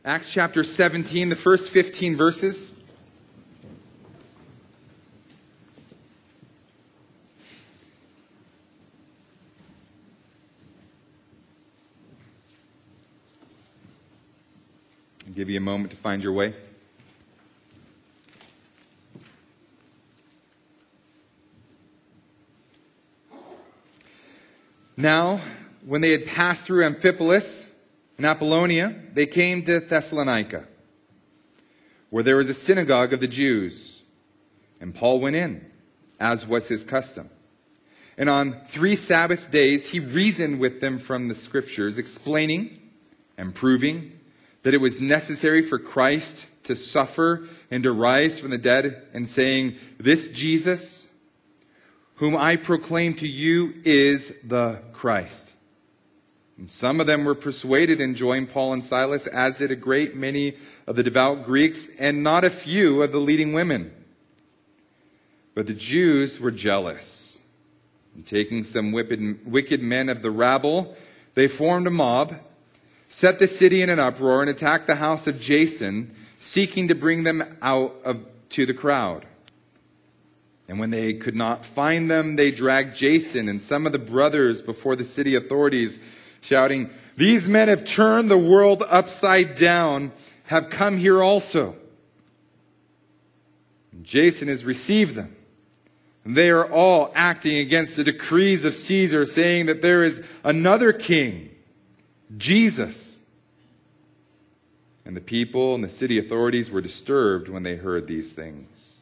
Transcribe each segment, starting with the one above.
Acts chapter 17, the first 15 verses. I'll give you a moment to find your way. Now, when they had passed through Amphipolis and Apollonia, they came to Thessalonica, where there was a synagogue of the Jews. And Paul went in, as was his custom. And on 3 Sabbath days he reasoned with them from the Scriptures, explaining and proving that it was necessary for Christ to suffer and to rise from the dead, and saying, "This Jesus, whom I proclaim to you, is the Christ." And some of them were persuaded and joined Paul and Silas, as did a great many of the devout Greeks, and not a few of the leading women. But the Jews were jealous. And taking some wicked men of the rabble, they formed a mob, set the city in an uproar, and attacked the house of Jason, seeking to bring them out to the crowd. And when they could not find them, they dragged Jason and some of the brothers before the city authorities, shouting, "These men have turned the world upside down, have come here also." And Jason has received them. And they are all acting against the decrees of Caesar, saying that there is another king, Jesus. And the people and the city authorities were disturbed when they heard these things.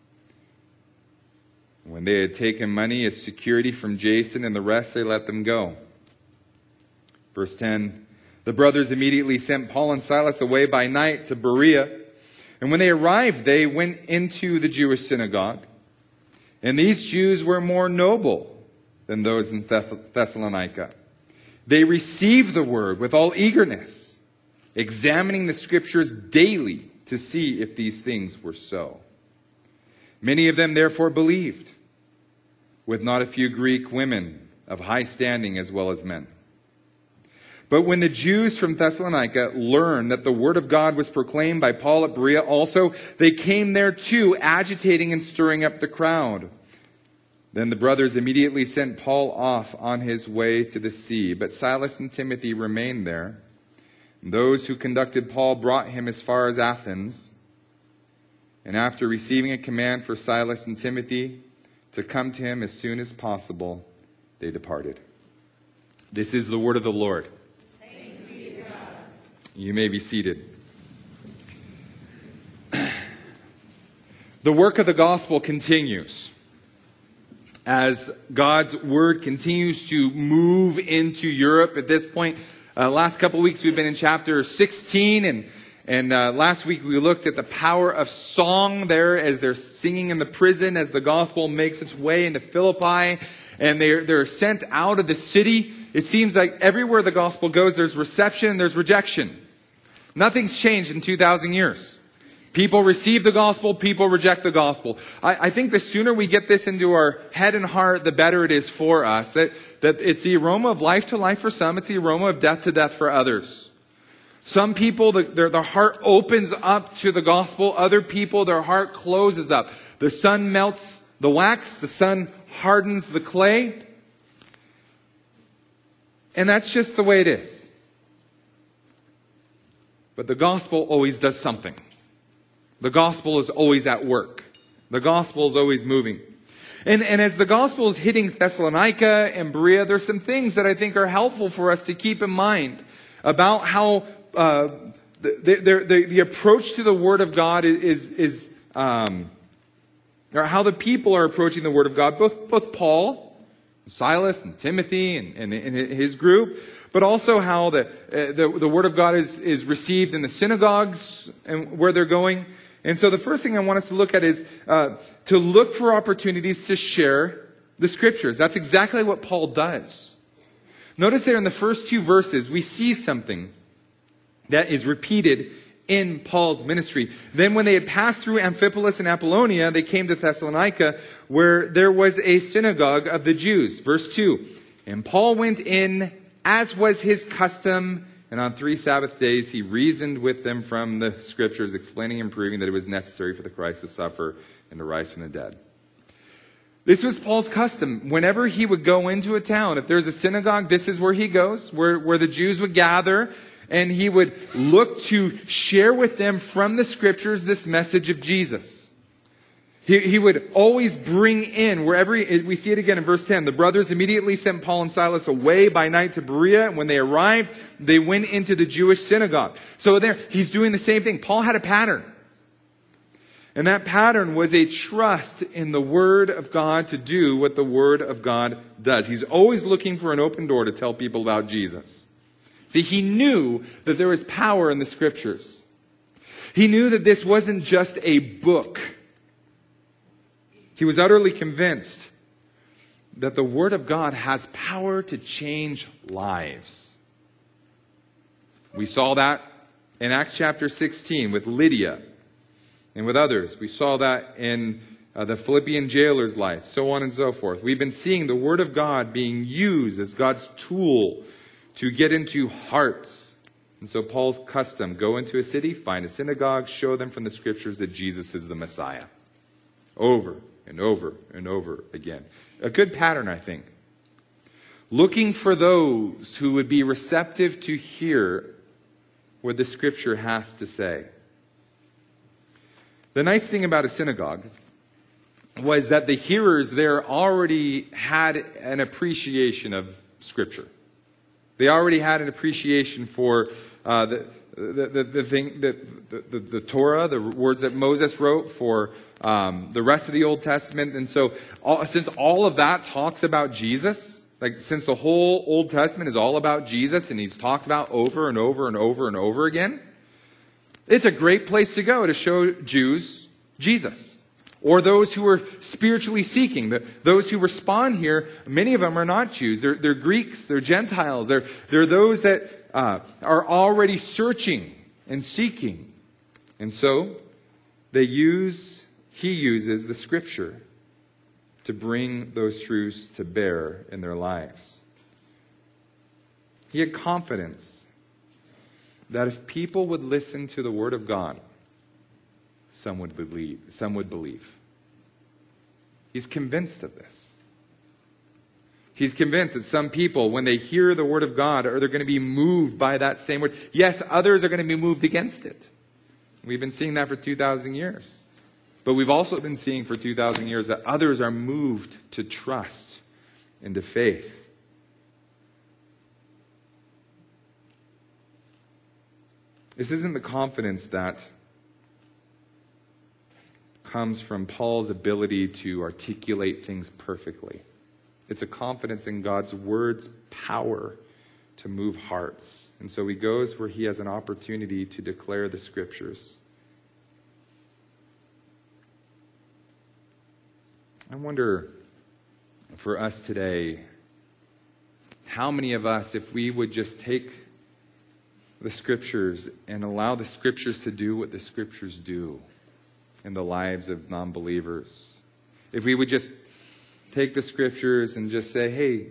When they had taken money as security from Jason and the rest, they let them go. Verse 10, the brothers immediately sent Paul and Silas away by night to Berea. And when they arrived, they went into the Jewish synagogue. And these Jews were more noble than those in Thessalonica. They received the word with all eagerness, examining the Scriptures daily to see if these things were so. Many of them therefore believed, with not a few Greek women of high standing as well as men. But when the Jews from Thessalonica learned that the word of God was proclaimed by Paul at Berea also, they came there too, agitating and stirring up the crowd. Then the brothers immediately sent Paul off on his way to the sea, but Silas and Timothy remained there. And those who conducted Paul brought him as far as Athens. And after receiving a command for Silas and Timothy to come to him as soon as possible, they departed. This is the word of the Lord. Thanks be to God. You may be seated. The work of the gospel continues as God's word continues to move into Europe. At this point, last couple of weeks we've been in chapter 16, and last week we looked at the power of song there as they're singing in the prison, as the gospel makes its way into Philippi, and they're sent out of the city. It seems like everywhere the gospel goes, there's reception, there's rejection. Nothing's changed in 2,000 years. People receive the gospel, people reject the gospel. I think the sooner we get this into our head and heart, the better it is for us. That it's the aroma of life to life for some, it's the aroma of death to death for others. Some people, their heart opens up to the gospel. Other people, their heart closes up. The sun melts the wax, the sun hardens the clay. And that's just the way it is. But the gospel always does something. The gospel is always at work. The gospel is always moving. And as the gospel is hitting Thessalonica and Berea, there's some things that I think are helpful for us to keep in mind about how the approach to the Word of God is or how the people are approaching the Word of God. Both Paul, Silas, and Timothy, and his group, but also how the Word of God is received in the synagogues and where they're going. And so the first thing I want us to look at is to look for opportunities to share the Scriptures. That's exactly what Paul does. Notice there in the first 2 verses, we see something that is repeated in Paul's ministry. Then when they had passed through Amphipolis and Apollonia, they came to Thessalonica, where there was a synagogue of the Jews. Verse 2, and Paul went in, as was his custom, And on 3 Sabbath days, he reasoned with them from the scriptures, explaining and proving that it was necessary for the Christ to suffer and to rise from the dead. This was Paul's custom. Whenever he would go into a town, if there's a synagogue, this is where he goes, where the Jews would gather, and he would look to share with them from the scriptures this message of Jesus. He would always bring in, we see it again in verse 10, the brothers immediately sent Paul and Silas away by night to Berea. And when they arrived, they went into the Jewish synagogue. So there, he's doing the same thing. Paul had a pattern. And that pattern was a trust in the Word of God to do what the Word of God does. He's always looking for an open door to tell people about Jesus. See, he knew that there was power in the Scriptures. He knew that this wasn't just a book. He was utterly convinced that the Word of God has power to change lives. We saw that in Acts chapter 16 with Lydia and with others. We saw that in the Philippian jailer's life, so on and so forth. We've been seeing the Word of God being used as God's tool to get into hearts. And so Paul's custom, go into a city, find a synagogue, show them from the Scriptures that Jesus is the Messiah. Over and over and over again. A good pattern, I think. Looking for those who would be receptive to hear what the Scripture has to say. The nice thing about a synagogue was that the hearers there already had an appreciation of Scripture. They already had an appreciation for the Torah, the words that Moses wrote, for the rest of the Old Testament. And so since all of that talks about Jesus, since the whole Old Testament is all about Jesus and he's talked about over and over and over and over again, it's a great place to go to show Jews Jesus. Or those who are spiritually seeking. Those who respond here, many of them are not Jews. They're Greeks, they're Gentiles. They're those that are already searching and seeking. And so he uses the Scripture to bring those truths to bear in their lives. He had confidence that if people would listen to the Word of God, some would believe. He's convinced of this. He's convinced that some people, when they hear the Word of God, they're going to be moved by that same Word. Yes, others are going to be moved against it. We've been seeing that for 2,000 years. But we've also been seeing for 2,000 years that others are moved to trust and to faith. This isn't the confidence that comes from Paul's ability to articulate things perfectly. It's a confidence in God's Word's power to move hearts. And so he goes where he has an opportunity to declare the Scriptures. I wonder, for us today, how many of us, if we would just take the Scriptures and allow the Scriptures to do what the Scriptures do in the lives of non-believers. If we would just take the Scriptures and just say, hey,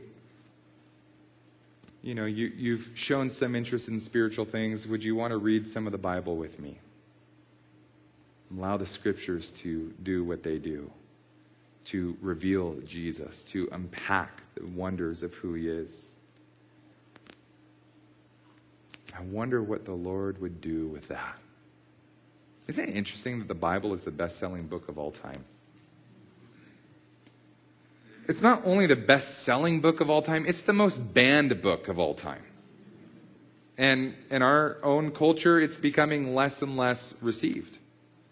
you've shown some interest in spiritual things. Would you want to read some of the Bible with me? Allow the Scriptures to do what they do, to reveal Jesus, to unpack the wonders of who he is. I wonder what the Lord would do with that. Isn't it interesting that the Bible is the best-selling book of all time? It's not only the best-selling book of all time, it's the most banned book of all time. And in our own culture, it's becoming less and less received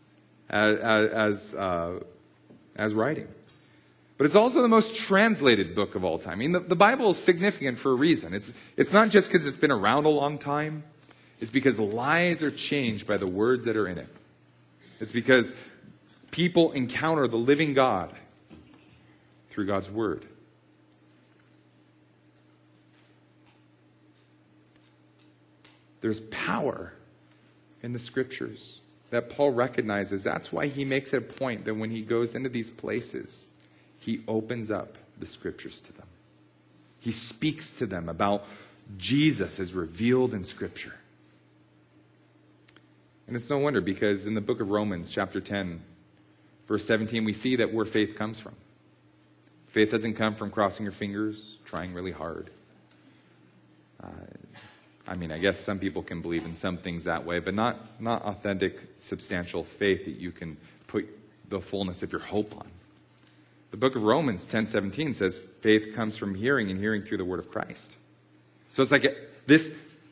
as writing. But it's also the most translated book of all time. I mean, the Bible is significant for a reason. It's not just because it's been around a long time. It's because lives are changed by the words that are in it. It's because people encounter the living God through God's Word. There's power in the Scriptures that Paul recognizes. That's why he makes it a point that when he goes into these places, he opens up the Scriptures to them. He speaks to them about Jesus is revealed in Scripture. And it's no wonder, because in the book of Romans, chapter 10, verse 17, we see that where faith comes from. Faith doesn't come from crossing your fingers, trying really hard. I guess some people can believe in some things that way, but not authentic, substantial faith that you can put the fullness of your hope on. The book of Romans 10:17 says faith comes from hearing, and hearing through the word of Christ. So it's like this.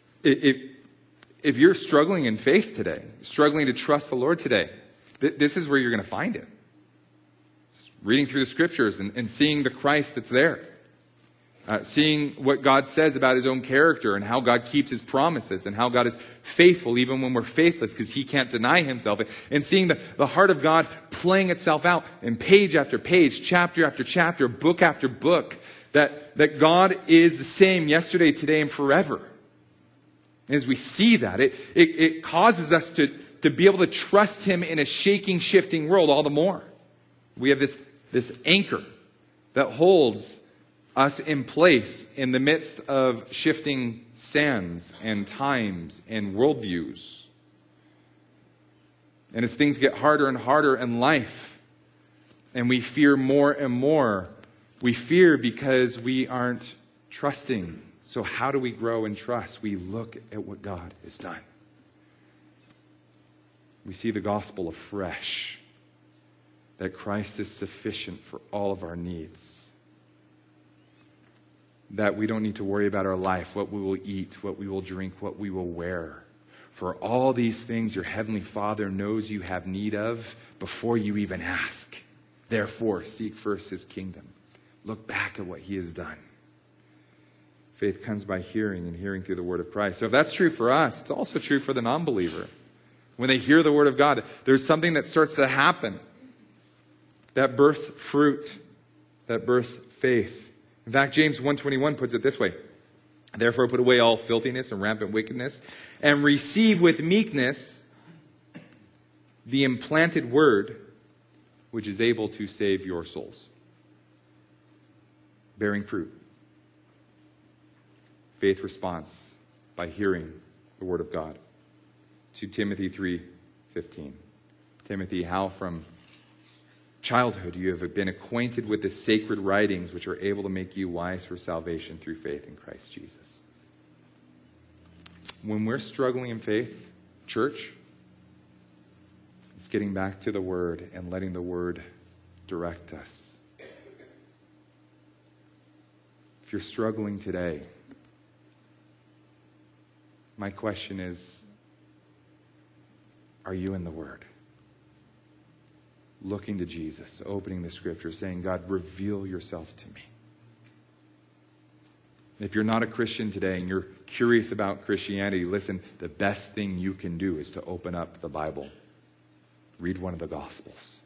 If you're struggling in faith today, struggling to trust the Lord today, this is where you're going to find it. Just reading through the Scriptures and seeing the Christ that's there. Seeing what God says about His own character and how God keeps His promises and how God is faithful even when we're faithless because He can't deny Himself. And seeing the heart of God playing itself out in page after page, chapter after chapter, book after book, that God is the same yesterday, today, and forever. As we see that, it causes us to be able to trust Him in a shaking, shifting world all the more. We have this anchor that holds us in place in the midst of shifting sands and times and worldviews. And as things get harder and harder in life, and we fear more and more, we fear because we aren't trusting. So how do we grow in trust? We look at what God has done. We see the gospel afresh, that Christ is sufficient for all of our needs. That we don't need to worry about our life, what we will eat, what we will drink, what we will wear. For all these things your heavenly Father knows you have need of before you even ask. Therefore, seek first His kingdom. Look back at what He has done. Faith comes by hearing, and hearing through the word of Christ. So if that's true for us, it's also true for the non-believer. When they hear the word of God, there's something that starts to happen. That births fruit. That births faith. In fact, James 1:21 puts it this way. Therefore put away all filthiness and rampant wickedness, and receive with meekness the implanted word, which is able to save your souls. Bearing fruit. Faith response by hearing the word of God. 2 Timothy 3:15. Timothy, how from childhood you have been acquainted with the sacred writings which are able to make you wise for salvation through faith in Christ Jesus. When we're struggling in faith, church, it's getting back to the Word and letting the Word direct us. If you're struggling today, my question is, are you in the Word? Looking to Jesus, opening the Scripture, saying, God, reveal yourself to me. If you're not a Christian today and you're curious about Christianity, listen, the best thing you can do is to open up the Bible. Read one of the Gospels.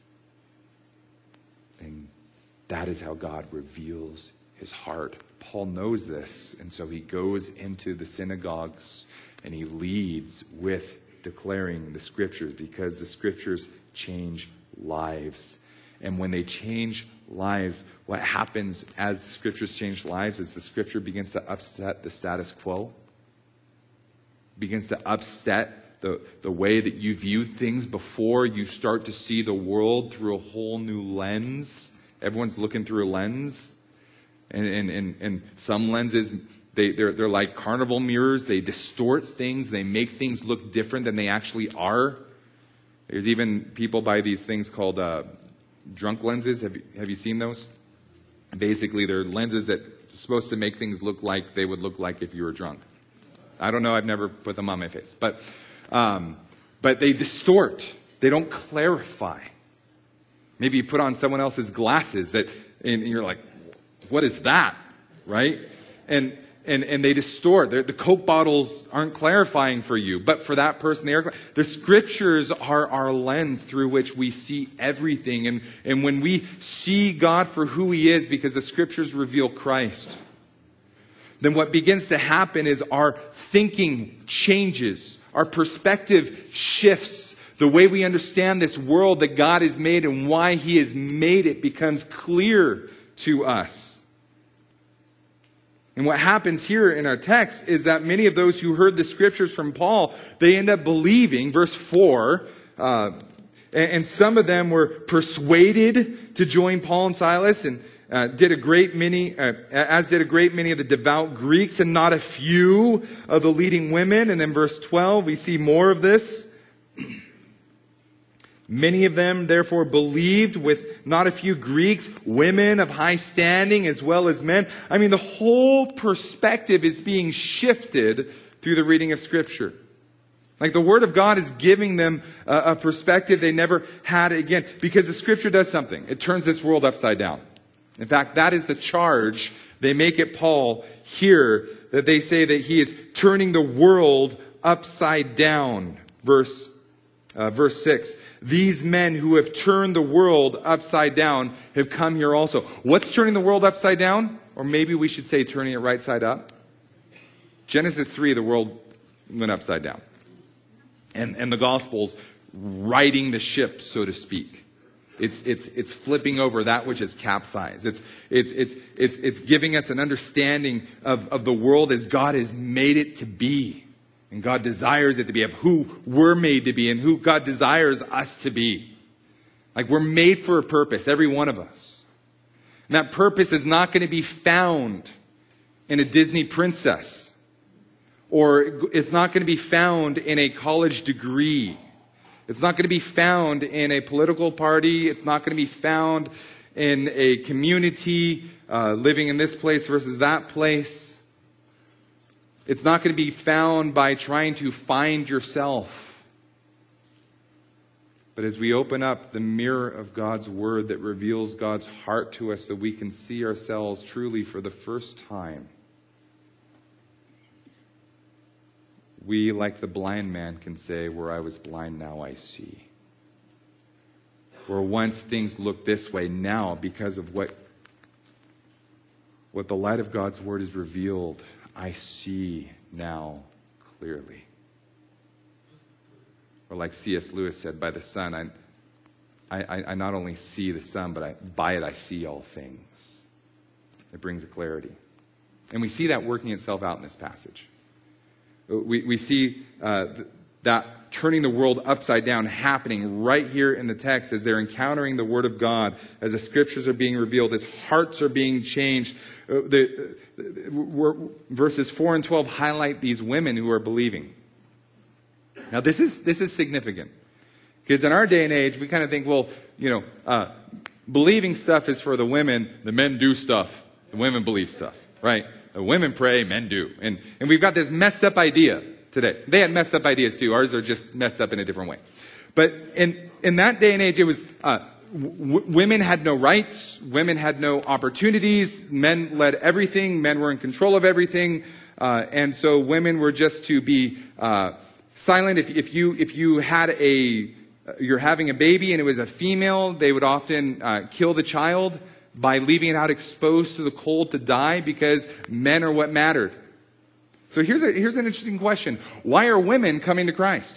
And that is how God reveals His heart. Paul knows this, and so he goes into the synagogues and he leads with declaring the Scriptures, because the Scriptures change lives. And when they change lives, what happens as the Scriptures change lives is the Scripture begins to upset the status quo, begins to upset the way that you viewed things before. You start to see the world through a whole new lens. Everyone's looking through a lens, and some lenses, they're like carnival mirrors. They distort things. They make things look different than they actually are. There's even people buy these things called drunk lenses. Have you seen those? Basically, they're lenses that are supposed to make things look like they would look like if you were drunk. I don't know. I've never put them on my face. But they distort. They don't clarify. Maybe you put on someone else's glasses and you're like, what is that? Right? And they distort. The Coke bottles aren't clarifying for you, but for that person, they are. The Scriptures are our lens through which we see everything. And when we see God for who He is, because the Scriptures reveal Christ, then what begins to happen is our thinking changes. Our perspective shifts. The way we understand this world that God has made and why He has made it becomes clear to us. And what happens here in our text is that many of those who heard the scriptures from Paul, they end up believing, verse 4, and some of them were persuaded to join Paul and Silas, and did a great many of the devout Greeks, and not a few of the leading women. And then verse 12, we see more of this. Many of them, therefore, believed, with not a few Greeks, women of high standing as well as men. I mean, the whole perspective is being shifted through the reading of Scripture. Like the Word of God is giving them a perspective they never had again. Because the Scripture does something. It turns this world upside down. In fact, that is the charge they make at Paul here, that they say that he is turning the world upside down. Verse 6. These men who have turned the world upside down have come here also. What's turning the world upside down? Or maybe we should say turning it right side up. Genesis 3, the world went upside down. And the Gospel's righting the ship, so to speak. It's flipping over that which is capsized. It's giving us an understanding of the world as God has made it to be. And God desires it to be, of who we're made to be and who God desires us to be. Like we're made for a purpose, every one of us. And that purpose is not going to be found in a Disney princess. Or it's not going to be found in a college degree. It's not going to be found in a political party. It's not going to be found in a community, living in this place versus that place. It's not going to be found by trying to find yourself. But as we open up the mirror of God's Word that reveals God's heart to us so we can see ourselves truly for the first time, we, like the blind man, can say, where I was blind, now I see. Where once things looked this way, now, because of what the light of God's Word has revealed, I see now clearly. Or like C.S. Lewis said, by the sun, I not only see the sun, but by it I see all things. It brings a clarity. And we see that working itself out in this passage. We see that turning the world upside down happening right here in the text as they're encountering the Word of God, as the Scriptures are being revealed, as hearts are being changed. Verses 4 and 12 highlight these women who are believing. Now this is significant. Because in our day and age, we kind of think, well, believing stuff is for the women. The men do stuff. The women believe stuff, right? The women pray, men do. And we've got this messed up idea today. They had messed up ideas too. Ours are just messed up in a different way. But in that day and age, it was women had no rights. Women had no opportunities. Men led everything. Men were in control of everything. And so women were just to be silent. If you had you're having a baby and it was a female, they would often kill the child by leaving it out exposed to the cold to die, because men are what mattered. So here's an interesting question. Why are women coming to Christ?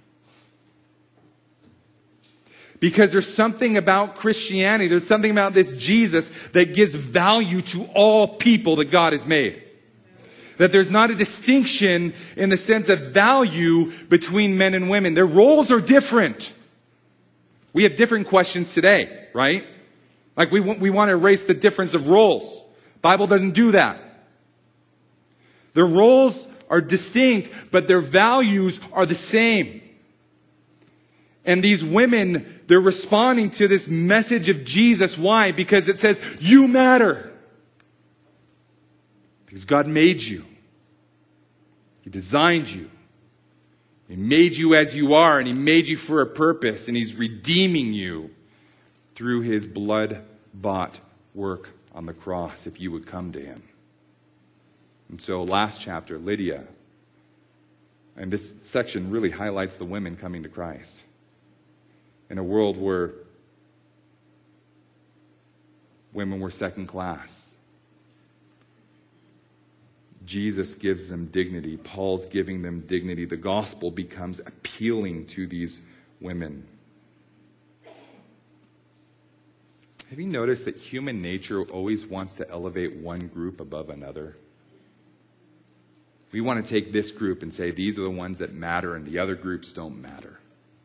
Because there's something about Christianity, there's something about this Jesus that gives value to all people that God has made. That there's not a distinction in the sense of value between men and women. Their roles are different. We have different questions today, right? Like we want to erase the difference of roles. Bible doesn't do that. Their roles are distinct, but their values are the same. And these women, they're responding to this message of Jesus. Why? Because it says, you matter. Because God made you. He designed you. He made you as you are, and He made you for a purpose, and He's redeeming you through His blood-bought work on the cross, if you would come to Him. And so last chapter, Lydia, and this section really highlights the women coming to Christ. In a world where women were second class, Jesus gives them dignity. Paul's giving them dignity. The gospel becomes appealing to these women. Have you noticed that human nature always wants to elevate one group above another? We want to take this group and say these are the ones that matter and the other groups don't matter.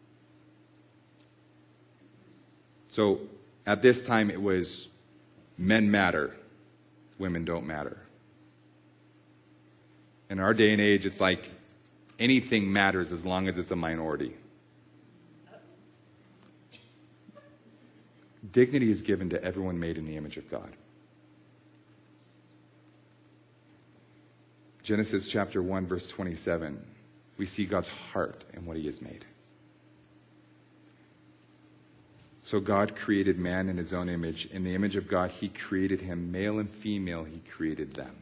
So at this time it was men matter, women don't matter. In our day and age, it's like anything matters as long as it's a minority. Dignity is given to everyone made in the image of God. Genesis chapter 1, verse 27, we see God's heart in what he has made. So God created man in his own image. In the image of God, he created him. Male and female, he created them.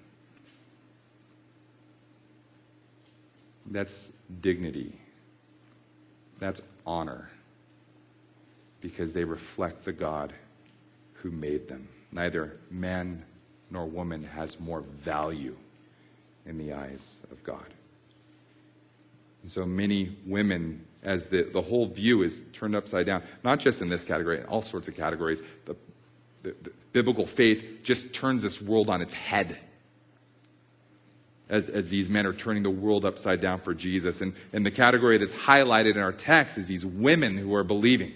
That's dignity. That's honor. Because they reflect the God who made them. Neither man nor woman has more value in the eyes of God. And so many women, as the whole view is turned upside down, not just in this category, in all sorts of categories, the biblical faith just turns this world on its head. As these men are turning the world upside down for Jesus. And the category that's highlighted in our text is these women who are believing.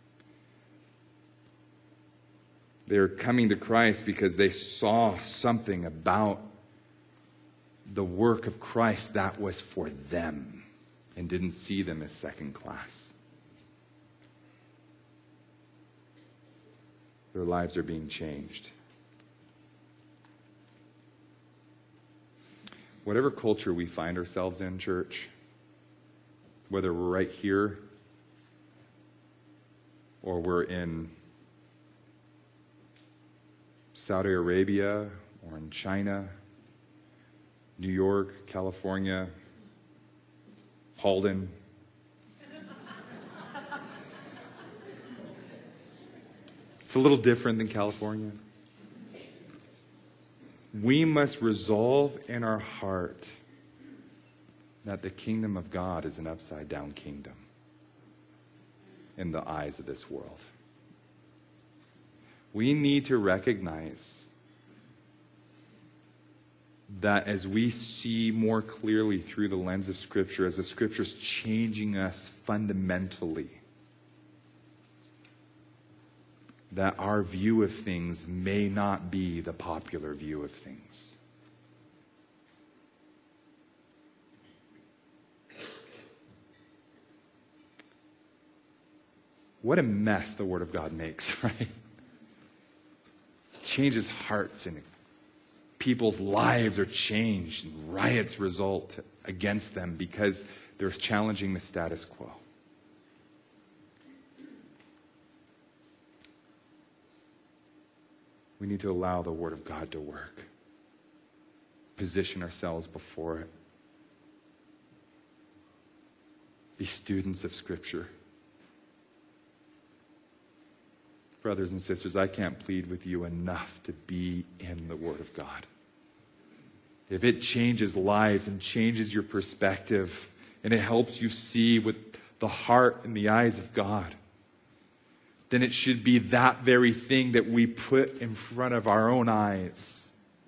They're coming to Christ because they saw something about the work of Christ that was for them and didn't see them as second class. Their lives are being changed. Whatever culture we find ourselves in, church, whether we're right here or we're in Saudi Arabia or in China, New York, California, Halden, it's a little different than California. We must resolve in our heart that the kingdom of God is an upside-down kingdom in the eyes of this world. We need to recognize that as we see more clearly through the lens of Scripture, as the Scripture's changing us fundamentally, that our view of things may not be the popular view of things. What a mess the Word of God makes, right? It changes hearts and people's lives are changed and riots result against them because they're challenging the status quo. We need to allow the Word of God to work. Position ourselves before it. Be students of Scripture. Brothers and sisters, I can't plead with you enough to be in the Word of God. If it changes lives and changes your perspective and it helps you see with the heart and the eyes of God, then it should be that very thing that we put in front of our own eyes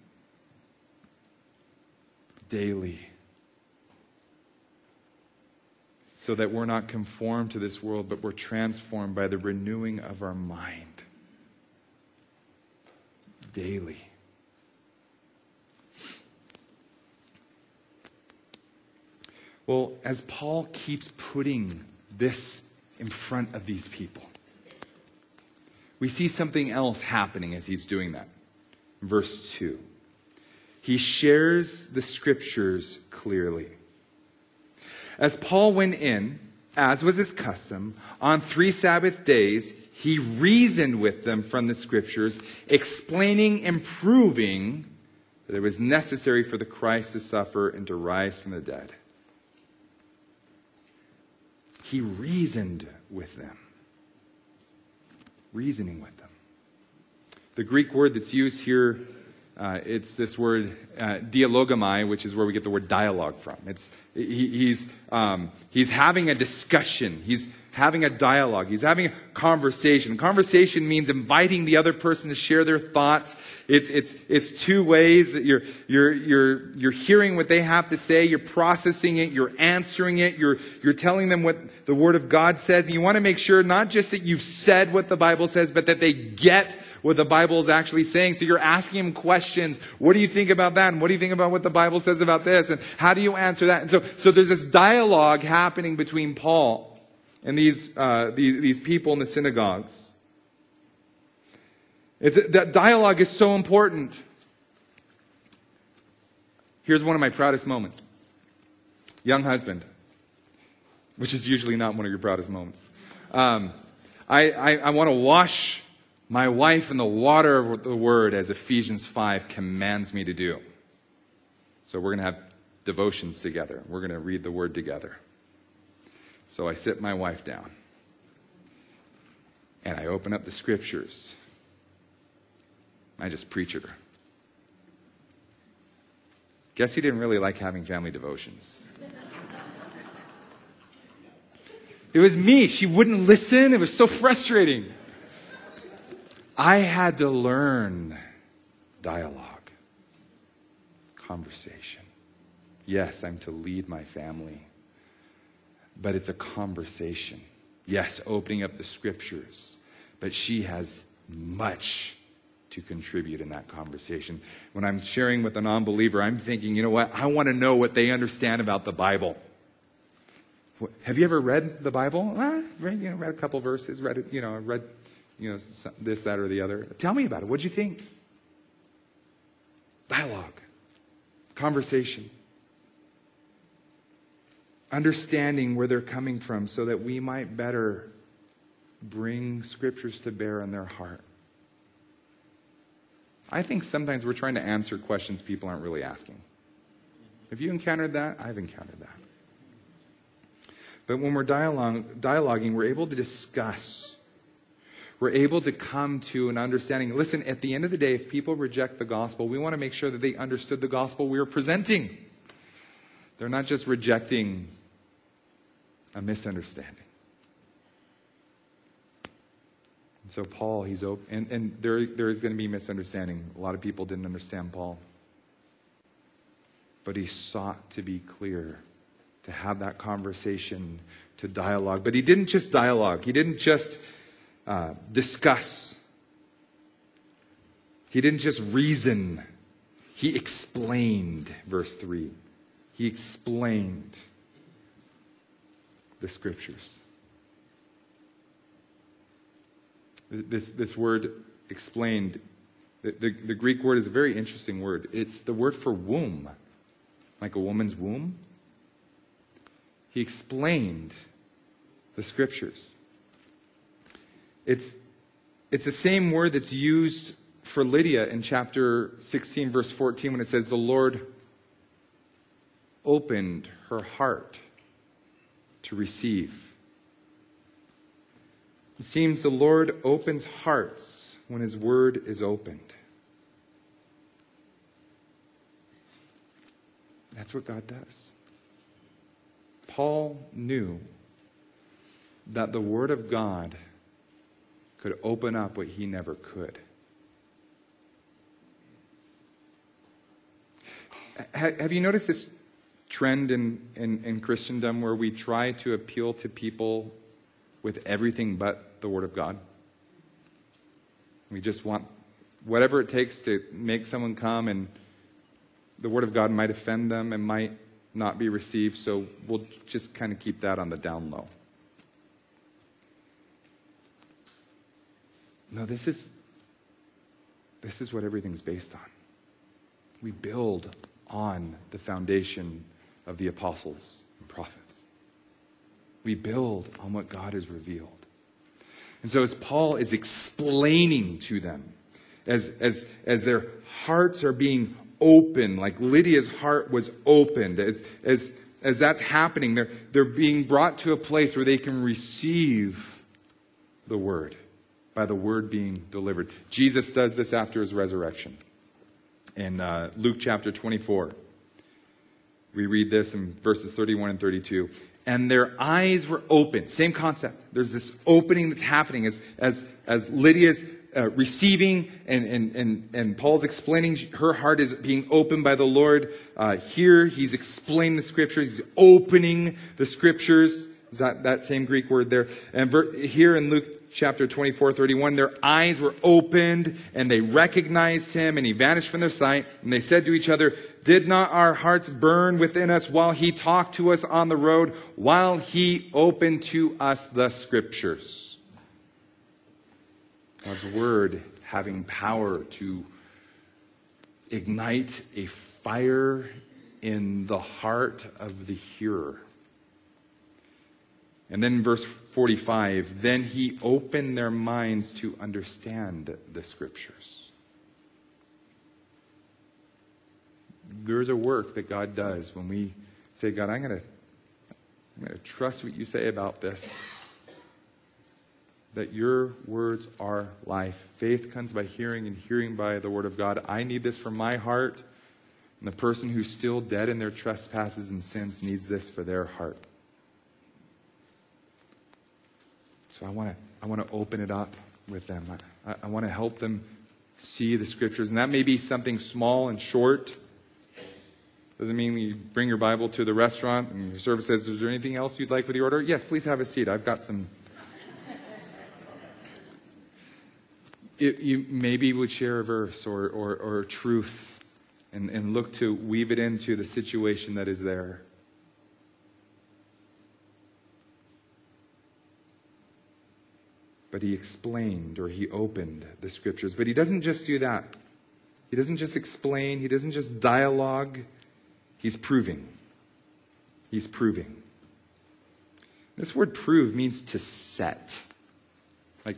daily, so that we're not conformed to this world, but we're transformed by the renewing of our mind daily. Well, as Paul keeps putting this in front of these people, we see something else happening as he's doing that. Verse 2. He shares the Scriptures clearly. As Paul went in, as was his custom, on 3 Sabbath days, he reasoned with them from the Scriptures, explaining and proving that it was necessary for the Christ to suffer and to rise from the dead. He reasoned with them. Reasoning with them. The Greek word that's used here, it's this word dialogomai, which is where we get the word dialogue from. He's having a discussion. He's having a dialogue. He's having a conversation. Conversation means inviting the other person to share their thoughts. It's two ways. You're hearing what they have to say. You're processing it. You're answering it. You're telling them what the Word of God says. And you want to make sure not just that you've said what the Bible says, but that they get what the Bible is actually saying. So you're asking them questions. What do you think about that? And what do you think about what the Bible says about this? And how do you answer that? And so there's this dialogue happening between Paul and these people in the synagogues. That dialogue is so important. Here's one of my proudest moments. Young husband, which is usually not one of your proudest moments. I want to wash my wife in the water of the Word, as Ephesians 5 commands me to do. So we're going to have devotions together. We're going to read the Word together. So I sit my wife down. And I open up the Scriptures. I just preach at her. Guess he didn't really like having family devotions. It was me. She wouldn't listen. It was so frustrating. I had to learn dialogue, conversation. Yes, I'm to lead my family, but it's a conversation. Yes, opening up the Scriptures, but she has much to contribute in that conversation. When I'm sharing with a non-believer, I'm thinking, you know what? I want to know what they understand about the Bible. Have you ever read the Bible? Read a couple verses, read this, that, or the other. Tell me about it. What'd you think? Dialogue. Conversation. Understanding where they're coming from so that we might better bring Scriptures to bear in their heart. I think sometimes we're trying to answer questions people aren't really asking. Have you encountered that? I've encountered that. But when we're dialoguing, we're able to discuss. We're able to come to an understanding. Listen, at the end of the day, if people reject the gospel, we want to make sure that they understood the gospel we are presenting. They're not just rejecting a misunderstanding. So Paul, he's open, and there is going to be misunderstanding. A lot of people didn't understand Paul. But he sought to be clear, to have that conversation, to dialogue. But he didn't just dialogue. He didn't just discuss. He didn't just reason. He explained, verse 3. He explained the Scriptures. This word, explained, the Greek word is a very interesting word. It's the word for womb, like a woman's womb. He explained the Scriptures. It's the same word that's used for Lydia in chapter 16, verse 14, when it says, the Lord opened her heart to receive. It seems the Lord opens hearts when His Word is opened. That's what God does. Paul knew that the Word of God could open up what he never could. Have you noticed this trend in Christendom where we try to appeal to people with everything but the Word of God? We just want whatever it takes to make someone come, and the Word of God might offend them and might not be received, so we'll just kind of keep that on the down low. No, this is what everything's based on. We build on the foundation of the apostles and prophets. We build on what God has revealed. And so as Paul is explaining to them, as their hearts are being opened, like Lydia's heart was opened, as that's happening, they're being brought to a place where they can receive the Word, by the Word being delivered. Jesus does this after His resurrection. In Luke chapter 24, We read this in verses 31 and 32. And their eyes were open. Same concept. There's this opening that's happening as Lydia's receiving and Paul's explaining. Her heart is being opened by the Lord. Here he's explaining the scriptures. He's opening the scriptures. Is that same Greek word there? And here in Luke chapter 24:31, their eyes were opened and they recognized him and he vanished from their sight. And they said to each other, did not our hearts burn within us while he talked to us on the road, while he opened to us the scriptures? God's word having power to ignite a fire in the heart of the hearer. And then in verse 45, then he opened their minds to understand the scriptures. There's a work that God does when we say, God, I'm going to trust what you say about this. That your words are life. Faith comes by hearing and hearing by the word of God. I need this for my heart. And the person who's still dead in their trespasses and sins needs this for their heart. So I want to open it up with them. I want to help them see the scriptures. And that may be something small and short. Doesn't mean you bring your Bible to the restaurant and your server says, is there anything else you'd like with the order? Yes, please have a seat. I've got some. You maybe would share a verse or truth and look to weave it into the situation that is there. But he explained or he opened the scriptures. But he doesn't just do that. He doesn't just explain. He doesn't just dialogue. He's proving. He's proving. This word prove means to set. Like,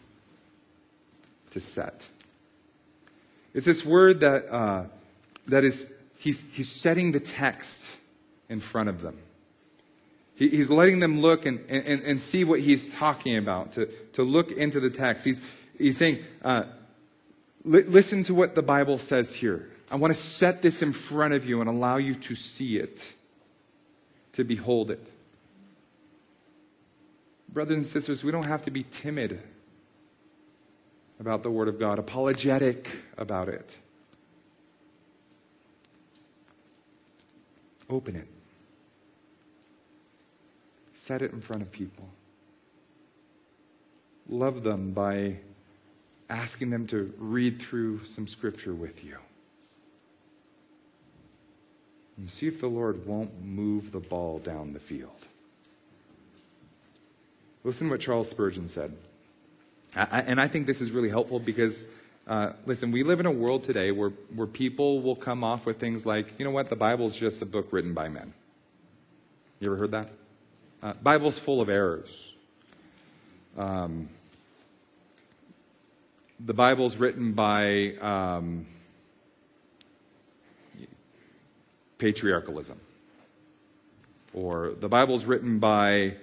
to set. It's this word that is, he's setting the text in front of them. He's letting them look and see what he's talking about, to look into the text. He's saying, listen to what the Bible says here. I want to set this in front of you and allow you to see it, to behold it. Brothers and sisters, we don't have to be timid about the Word of God, apologetic about it. Open it. Set it in front of people. Love them by asking them to read through some scripture with you. And see if the Lord won't move the ball down the field. Listen to what Charles Spurgeon said. And I think this is really helpful because, listen, we live in a world today where people will come off with things like, you know what, the Bible's just a book written by men. You ever heard that? Bible's full of errors. The Bible's written by patriarchalism. Or the Bible's written by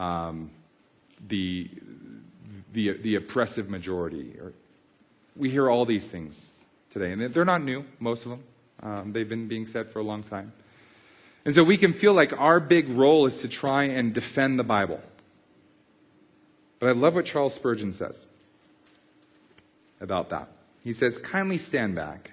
the oppressive majority. Or we hear all these things today. And they're not new, most of them. They've been being said for a long time. And so we can feel like our big role is to try and defend the Bible. But I love what Charles Spurgeon says about that. He says, kindly stand back,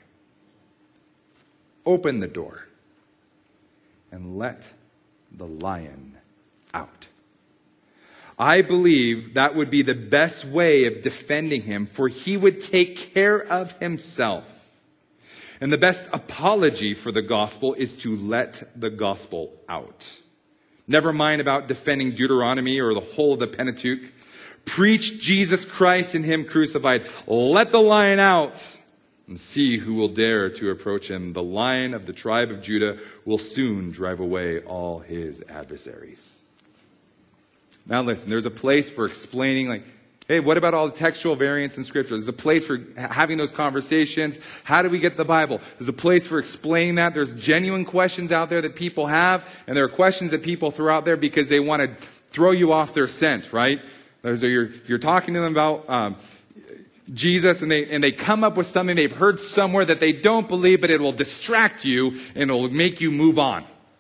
open the door, and let the lion out. I believe that would be the best way of defending him, for he would take care of himself. And the best apology for the gospel is to let the gospel out. Never mind about defending Deuteronomy or the whole of the Pentateuch. Preach Jesus Christ and him crucified. Let the lion out and see who will dare to approach him. The Lion of the tribe of Judah will soon drive away all his adversaries. Now listen, there's a place for explaining, like, hey, what about all the textual variants in Scripture? There's a place for having those conversations. How do we get the Bible? There's a place for explaining that. There's genuine questions out there that people have, and there are questions that people throw out there because they want to throw you off their scent, right? So you're talking to them about Jesus, and they come up with something they've heard somewhere that they don't believe, but it will distract you and it will make you move on.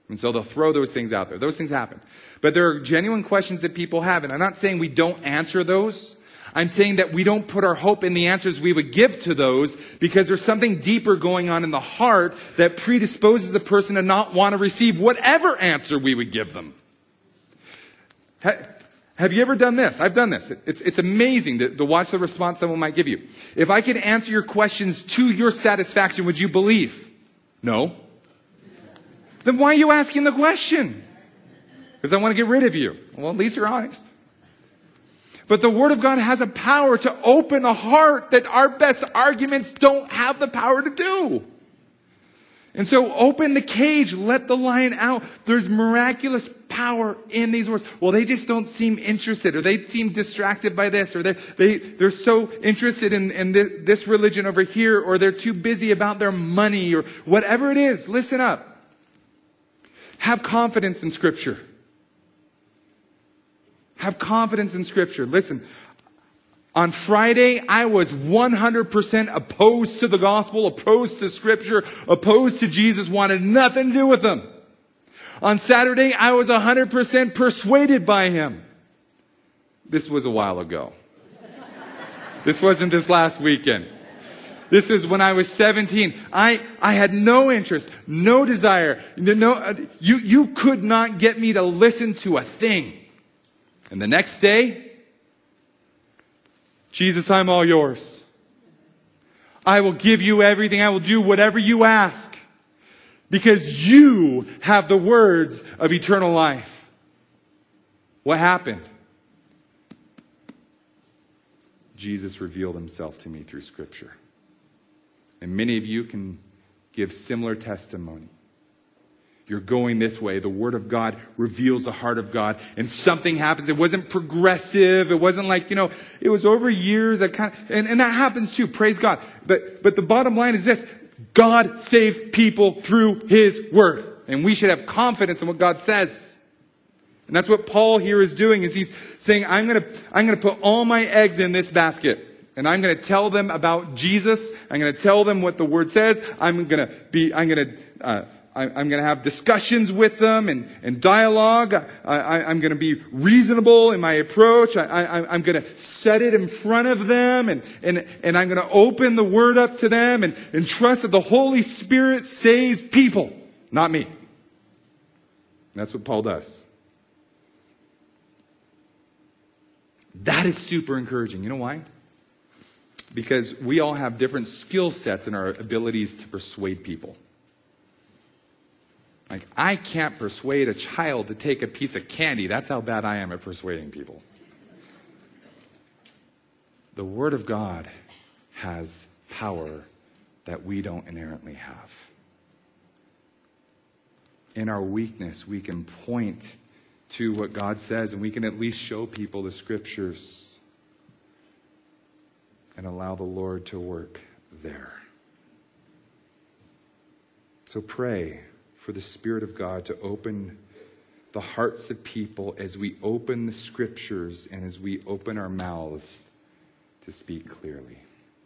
And so they'll throw those things out there. Those things happen. But there are genuine questions that people have. And I'm not saying we don't answer those. I'm saying that we don't put our hope in the answers we would give to those because there's something deeper going on in the heart that predisposes a person to not want to receive whatever answer we would give them. Have you ever done this? I've done this. It's amazing to watch the response someone might give you. If I could answer your questions to your satisfaction, would you believe? No. Then why are you asking the question? Because I want to get rid of you. Well, at least you're honest. But the Word of God has a power to open a heart that our best arguments don't have the power to do. And so open the cage, let the lion out. There's miraculous power in these words. Well, they just don't seem interested, or they seem distracted by this, or they're so interested in this religion over here, or they're too busy about their money, or whatever it is. Listen up. Have confidence in Scripture. Have confidence in Scripture. Listen, on Friday, I was 100% opposed to the gospel, opposed to Scripture, opposed to Jesus, wanted nothing to do with Him. On Saturday, I was 100% persuaded by Him. This was a while ago. This wasn't this last weekend. This was when I was 17. I had no interest, no desire. You could not get me to listen to a thing. And the next day, Jesus, I'm all yours. I will give you everything. I will do whatever you ask. Because you have the words of eternal life. What happened? Jesus revealed Himself to me through Scripture. And many of you can give similar testimony. You're going this way. The Word of God reveals the heart of God. And something happens. It wasn't progressive. It wasn't like, it was over years. And that happens too. Praise God. But the bottom line is this. God saves people through His Word. And we should have confidence in what God says. And that's what Paul here is doing. Is he's saying, I'm going to put all my eggs in this basket. And I'm going to tell them about Jesus. I'm going to tell them what the Word says. I'm going to have discussions with them and dialogue. I'm going to be reasonable in my approach. I'm going to set it in front of them and I'm going to open the Word up to them and trust that the Holy Spirit saves people, not me. And that's what Paul does. That is super encouraging. You know why? Because we all have different skill sets in our abilities to persuade people. Like, I can't persuade a child to take a piece of candy. That's how bad I am at persuading people. The Word of God has power that we don't inherently have. In our weakness, we can point to what God says, and we can at least show people the Scriptures and allow the Lord to work there. So pray for the Spirit of God to open the hearts of people as we open the Scriptures and as we open our mouths to speak clearly.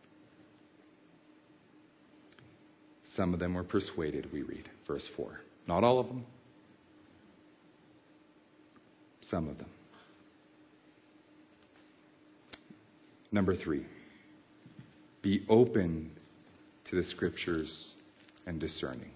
Some of them were persuaded, we read, verse 4. Not all of them. Some of them. Number 3. Be open to the Scriptures and discerning.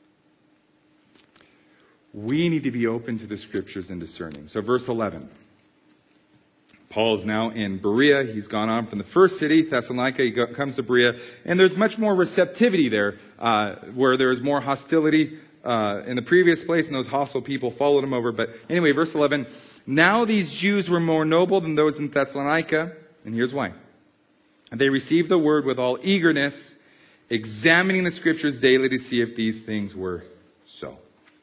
We need to be open to the Scriptures and discerning. So verse 11. Paul is now in Berea. He's gone on from the first city, Thessalonica. He comes to Berea. And there's much more receptivity there, where there is more hostility in the previous place, and those hostile people followed him over. But anyway, verse 11. Now these Jews were more noble than those in Thessalonica. And here's why. They received the word with all eagerness, examining the Scriptures daily to see if these things were so.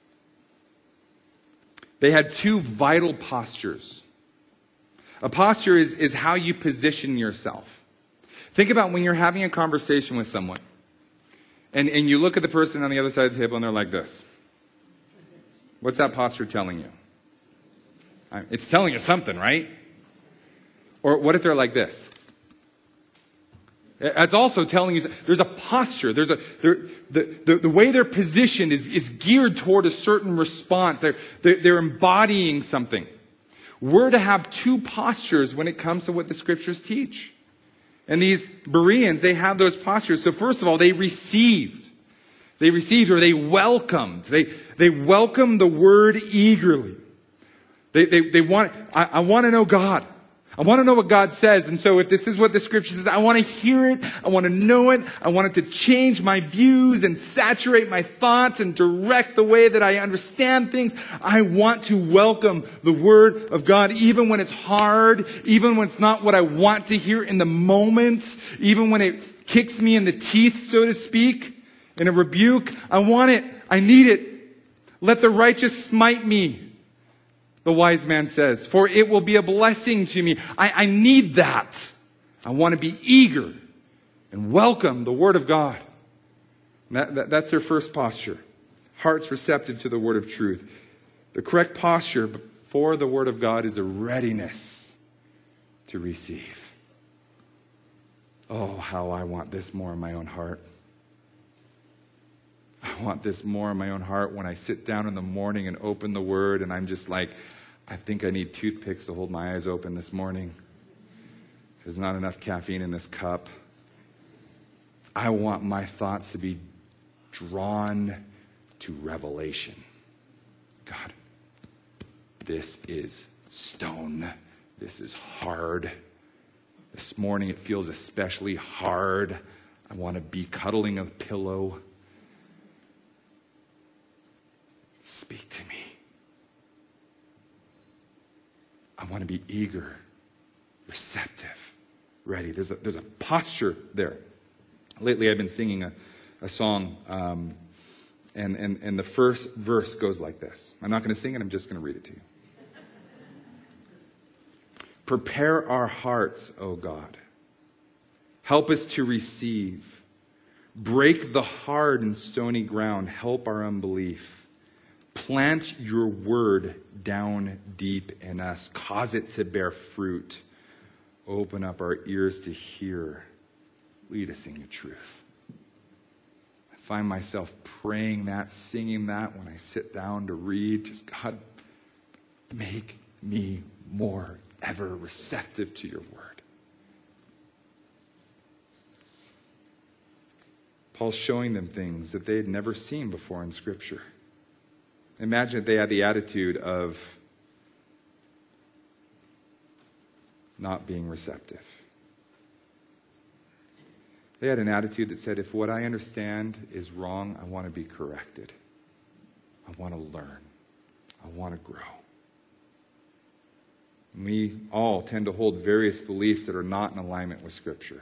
They had two vital postures. A posture is how you position yourself. Think about when you're having a conversation with someone. And you look at the person on the other side of the table and they're like this. What's that posture telling you? It's telling you something, right? Or what if they're like this? That's also telling you there's a posture. The way they're positioned is geared toward a certain response. They're embodying something. We're to have two postures when it comes to what the scriptures teach. And these Bereans, they have those postures. So first of all, they received. They received, or they welcomed. They welcomed the word eagerly. They want, I want to know God. I want to know what God says. And so if this is what the scripture says, I want to hear it. I want to know it. I want it to change my views and saturate my thoughts and direct the way that I understand things. I want to welcome the word of God, even when it's hard, even when it's not what I want to hear in the moment, even when it kicks me in the teeth, so to speak, in a rebuke. I want it. I need it. Let the righteous smite me, the wise man says, for it will be a blessing to me. I need that. I want to be eager and welcome the word of God. That's their first posture. Hearts receptive to the word of truth. The correct posture for the word of God is a readiness to receive. Oh, how I want this more in my own heart. I want this more in my own heart when I sit down in the morning and open the word and I'm just like, I think I need toothpicks to hold my eyes open this morning. There's not enough caffeine in this cup. I want my thoughts to be drawn to revelation. God, this is stone. This is hard. This morning it feels especially hard. I want to be cuddling a pillow. Speak to me. I want to be eager, receptive, ready. There's a posture there. Lately I've been singing a song, and the first verse goes like this. I'm not going to sing it, I'm just going to read it to you. Prepare our hearts, O God. Help us to receive. Break the hard and stony ground. Help our unbelief. Plant your word down deep in us. Cause it to bear fruit. Open up our ears to hear. Lead us in your truth. I find myself praying that, singing that when I sit down to read. Just, God, make me more ever receptive to your word. Paul's showing them things that they had never seen before in Scripture. Imagine if they had the attitude of not being receptive. They had an attitude that said, if what I understand is wrong, I want to be corrected. I want to learn. I want to grow. And we all tend to hold various beliefs that are not in alignment with Scripture.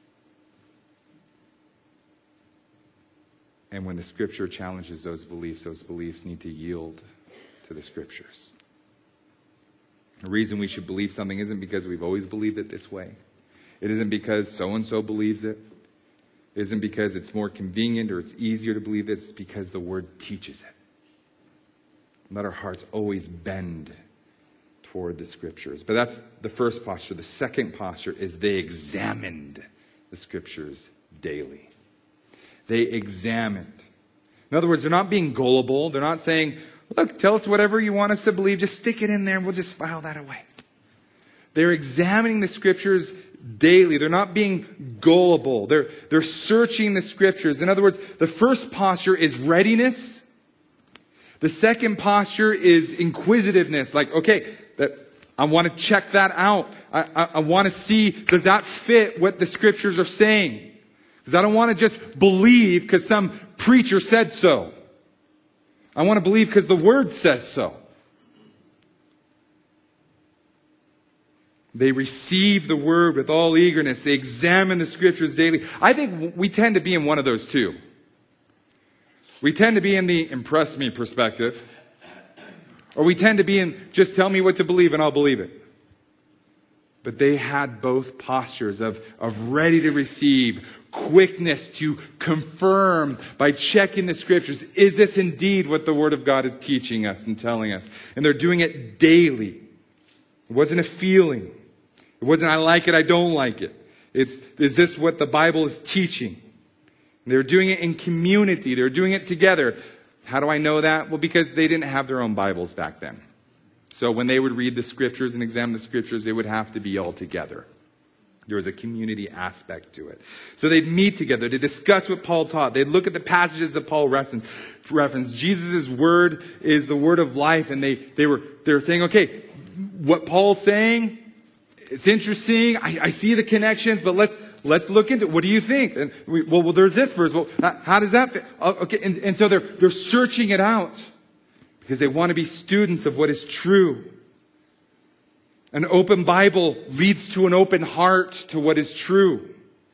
And when the Scripture challenges those beliefs need to yield to the Scriptures. The reason we should believe something isn't because we've always believed it this way. It isn't because so-and-so believes it. It isn't because it's more convenient or it's easier to believe this. It's because the Word teaches it. Let our hearts always bend toward the Scriptures. But that's the first posture. The second posture is they examined the Scriptures daily. They examined. In other words, they're not being gullible. They're not saying, look, tell us whatever you want us to believe. Just stick it in there and we'll just file that away. They're examining the Scriptures daily. They're not being gullible. They're searching the Scriptures. In other words, the first posture is readiness. The second posture is inquisitiveness. Like, okay, I want to check that out. I want to see, does that fit what the Scriptures are saying? Because I don't want to just believe because some preacher said so. I want to believe because the Word says so. They receive the Word with all eagerness. They examine the Scriptures daily. I think we tend to be in one of those two. We tend to be in the impress me perspective. Or we tend to be in just tell me what to believe and I'll believe it. But they had both postures of ready to receive, quickness to confirm by checking the Scriptures. Is this indeed what the Word of God is teaching us and telling us? And they're doing it daily. It wasn't a feeling. It wasn't I like it, I don't like it. Is this what the Bible is teaching? They're doing it in community. They're doing it together. How do I know that? Well, because they didn't have their own Bibles back then. So when they would read the scriptures and examine the scriptures, they would have to be all together. There was a community aspect to it. So they'd meet together to discuss what Paul taught. They'd look at the passages that Paul referenced. Jesus' word is the word of life. And they were saying, okay, what Paul's saying, it's interesting. I see the connections, but let's look into it. What do you think? And well, there's this verse. Well, how does that fit? Okay. And so they're searching it out because they want to be students of what is true. An open Bible leads to an open heart to what is true.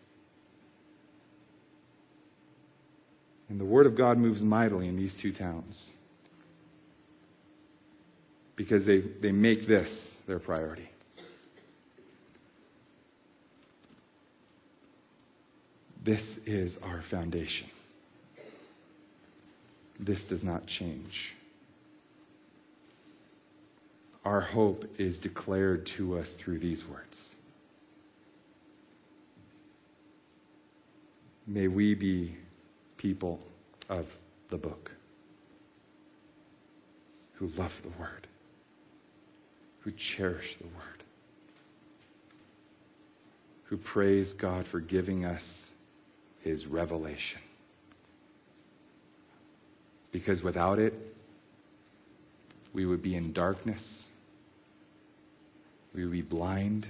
And the Word of God moves mightily in these two towns because they make this their priority. This is our foundation. This does not change. Our hope is declared to us through these words. May we be people of the book who love the word, who cherish the word, who praise God for giving us his revelation. Because without it, we would be in darkness. We would be blind.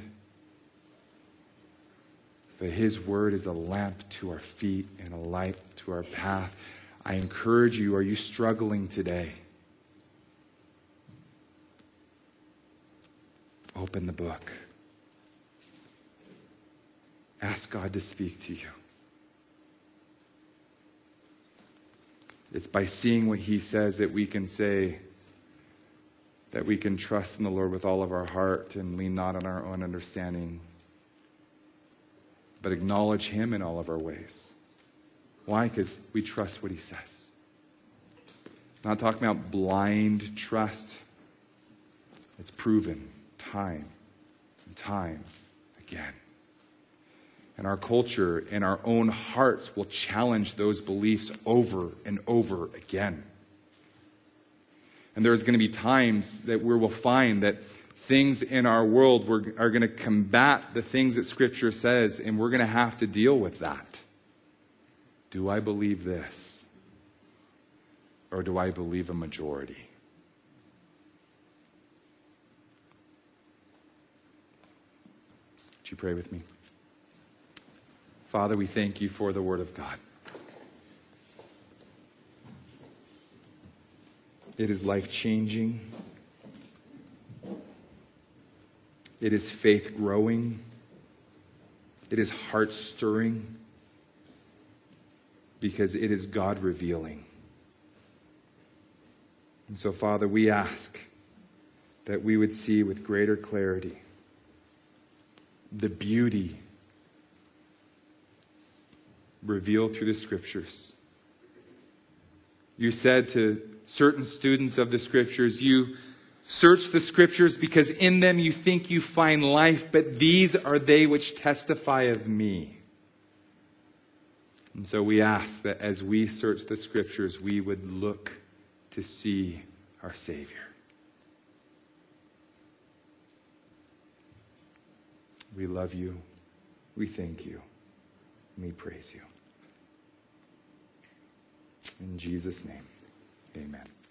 But his word is a lamp to our feet and a light to our path. I encourage you, are you struggling today? Open the book. Ask God to speak to you. It's by seeing what he says that we can say that we can trust in the Lord with all of our heart and lean not on our own understanding, but acknowledge him in all of our ways. Why? Because we trust what he says. I'm not talking about blind trust. It's proven time and time again. And our culture and our own hearts will challenge those beliefs over and over again. And there's going to be times that we will find that things in our world are going to combat the things that Scripture says, and we're going to have to deal with that. Do I believe this? Or do I believe a majority? Would you pray with me? Father, we thank you for the Word of God. It is life-changing. It is faith-growing. It is heart-stirring because it is God-revealing. And so, Father, we ask that we would see with greater clarity the beauty revealed through the Scriptures. You said to certain students of the Scriptures, you search the Scriptures because in them you think you find life, but these are they which testify of me. And so we ask that as we search the Scriptures, we would look to see our Savior. We love you. We thank you. And we praise you. In Jesus' name, amen.